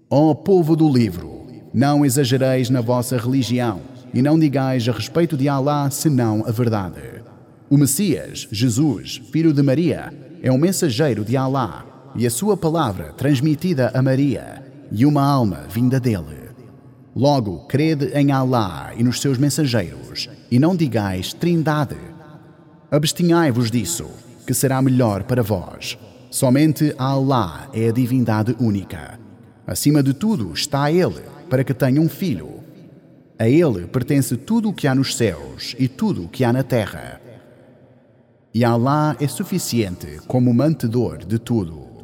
Ó povo do livro, não exagereis na vossa religião e não digais a respeito de Alá senão a verdade. O Messias, Jesus, filho de Maria, é um mensageiro de Alá e a sua palavra transmitida a Maria e uma alma vinda dele. Logo, crede em Alá e nos seus mensageiros e não digais trindade. Abstinhai-vos disso, que será melhor para vós. Somente Alá é a divindade única. Acima de tudo está Ele, para que tenha um filho. A Ele pertence tudo o que há nos céus e tudo o que há na terra. E Alá é suficiente como mantedor de tudo.